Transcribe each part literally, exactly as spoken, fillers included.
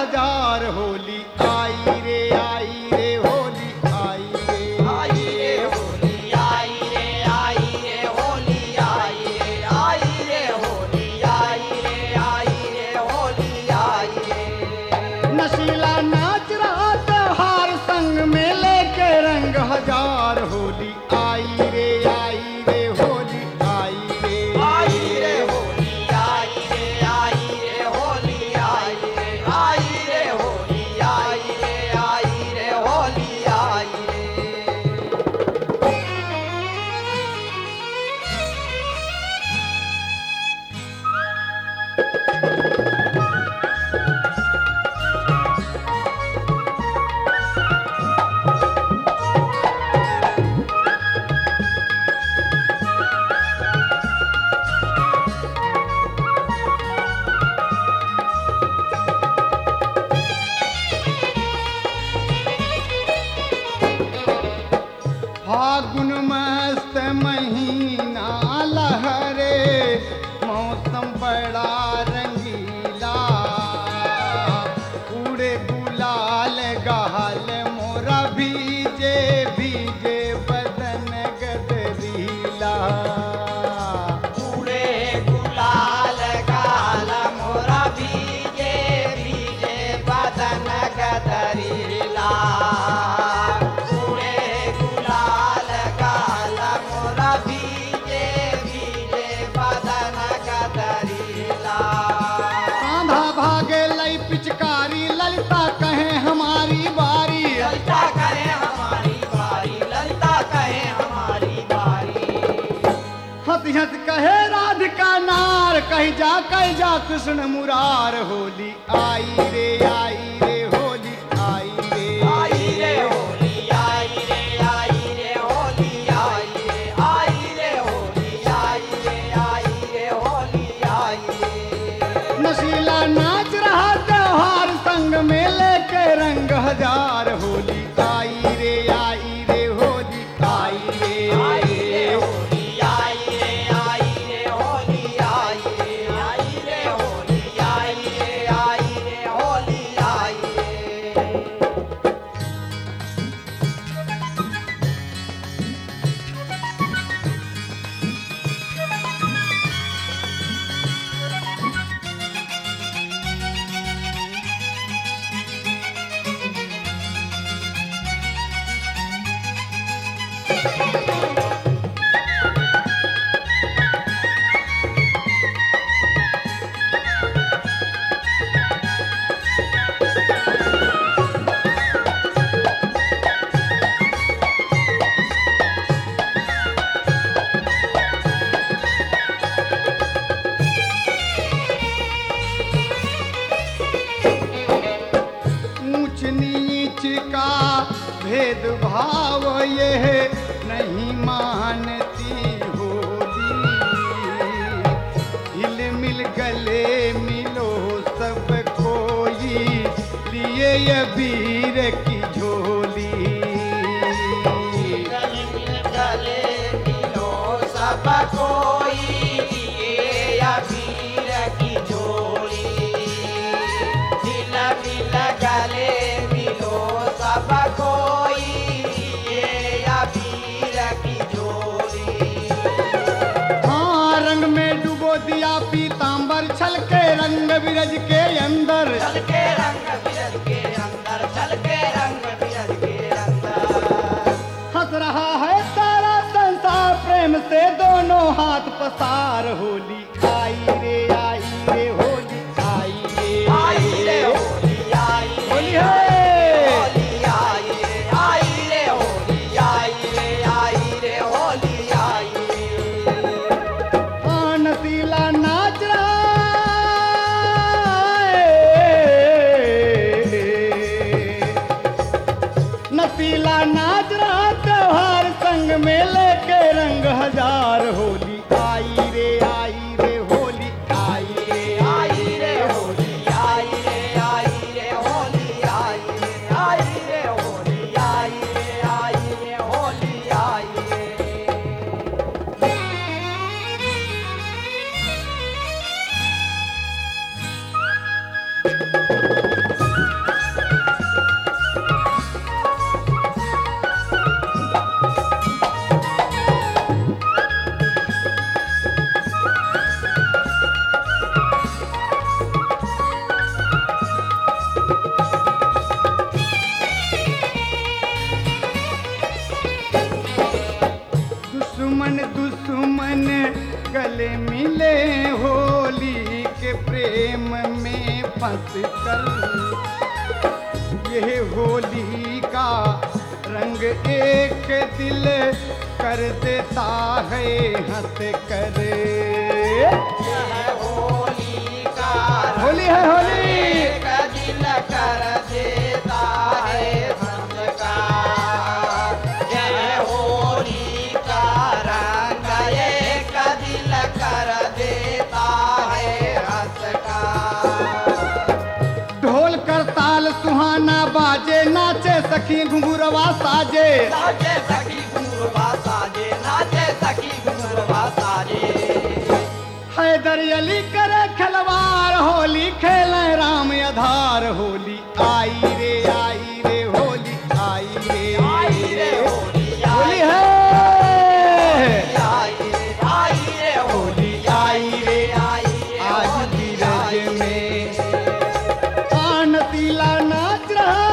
हजार होली आई रे आई रे होली आई रे आई रे होली आई रे आई रे होली आई रे आई रे होली आई रे आई रे होली आई रे। नशीला नाच रहा त्योहार संग में लेके रंग हजार होली आई रे आई रे होली आई रे आई रे होली आई रे आई रे होली आई रे आई रे होली आई रे आई रे होली आई रे। फागुन मस्त महीना लहरे मौसम बड़ा रंगीला उड़े गुलाल गाल मोरा भीजे भीजे बदन गदरीला पूरे गुलाल गाल मोरा भीगे भीगे बदन गदरीला। पूरे गुलाल गाल मोरा भीगे भीगे बदन गदरीला। कांधा भागे लई पिचकारी ललिता कहे हमारी बारी ललिता कहे हमारी बारी ललिता कहे हमारी बारी। हंस हंस कहे राधिका नार कही जा कही जा कृष्ण मुरार होली आई रे आई रे होली आई रे आई रे होली आई रे आई रे होली आई रे आई रे होली आई रे आई रे होली आई रे। नशीला नाच रहा त्योहार संग में लेके रंग हजार होली आई रे आई रे होली आई रे आई रे होली आई रे आई रे होली आई रे आई रे होली आई रे आई रे होली आई रे। ऊंच नीच का भेदभाव ये नहीं मानती होली हिल मिल गले मिलो सब कोई लिए ये वीर की झोली गले मिल गले मिलो सब कोई ये अबीर की झोली। मिल मिल गले मिलो सब कोई ये अबीर की झोली। हाँ रंग में डुबो दिया पीतांबर छल के रंग बिरज के अंदर चल के रंग बिरज के अंदर चल के रंग बिरज के अंदर। हंस रहा है सारा संसार प्रेम से दोनों हाथ पसार होली आई रे आई रे होली आई रे आई रे होली आई रे होली है होली आई रे आई रे होली आई रे आई रे होली आई रे। हाँ नशीला नाच रहा है नशीला नाच रहा त्योहार संग में लेके रंग हजार होली आई रे आई रे होली गले मिले होली के प्रेम में फंस कर। यह होली का रंग एक दिल कर देता है हंस कर। यह होली का होली है होली। एक दिल कर देता है संस्कार। यह होली का रंग एक दिल कर देता है हंसकार। ढोल कर ताल सुहाना बाजे नाचे सखी घुंघुरवा साजे। नाचे सखी घुंघरुआ साजे, नाचे सखी घुंघरुआ साजे। हैदर अली करे खलवार होली खेले राम आधार। होली आई रे आई रे होली आई रे आई रे होली होली आई है। आई रे आई रे होली आई रे आई रे आज होली धीरज आई रे। में आन तीला नाच रहा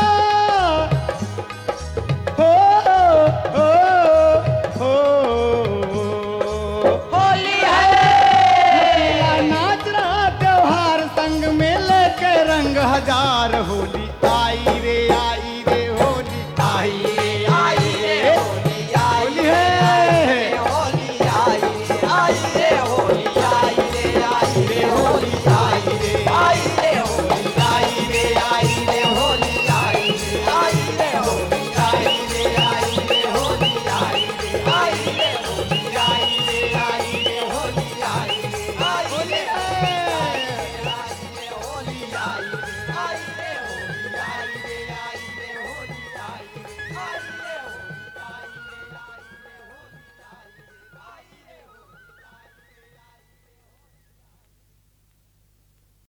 हो हो हो होली है। तीला नाच रहा त्योहार संग में लेके रंग हजार। होली आई रे आई रे होली आई रे आई रे होली आई होली रे है। होली आई रे आई रे होली